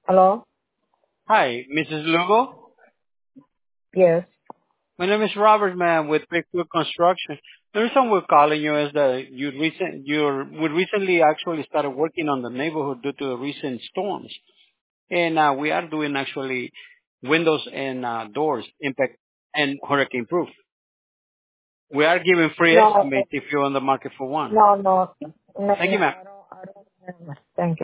Hello? Hi, Mrs. Lugo. Yes. My name is Robert, ma'am, with Pickwood Construction. The reason we're calling you is that we recently actually started working on the neighborhood due to the recent storms, and we are doing actually windows and doors impact and hurricane proof. We are giving free No, estimates if you're on the market for one. no, no. No, Thank no, you, ma'am. I don't. Thank you.